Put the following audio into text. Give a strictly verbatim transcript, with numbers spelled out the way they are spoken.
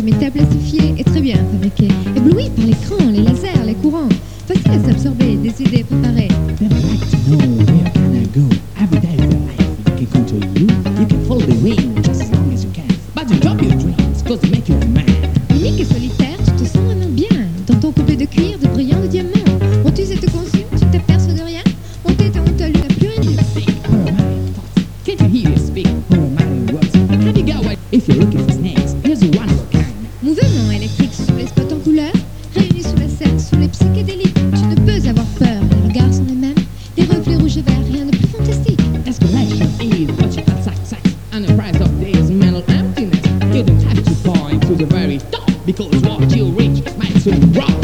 métal plastifié et très bien fabriqué. Ébloui par l'écran, les lasers, les courants. Facile à s'absorber, des idées préparées. Then I'd like to know where can I go? Every day of your life, you can control you. You can fold the wing just as long as you can. But you drop your dreams, cause they make you a man. Unique et solitaire, tu te sens vraiment bien. Dans ton coupé de cuir, de brillants de diamants. On t'use et te consume, tu ne t'aperçois de rien. On t'aide, on te lu, n'a plus rien dit. Who am I? Thoughts. Can't you hear you speak? Who am I? Words. Have you got what? If you're looking for snakes, here's a one of a kind. Mouvement électrique sous les spots en couleur. Réunis sous la scène, sous les psychédéliques. Tu ne peux avoir peur, les regards sont les mêmes. Les reflets rouges et verts, rien de plus fantastique. Escalation is what you can sack, sack. And the price of this mental emptiness. You don't have to point to the very top, because what you reach might soon drop.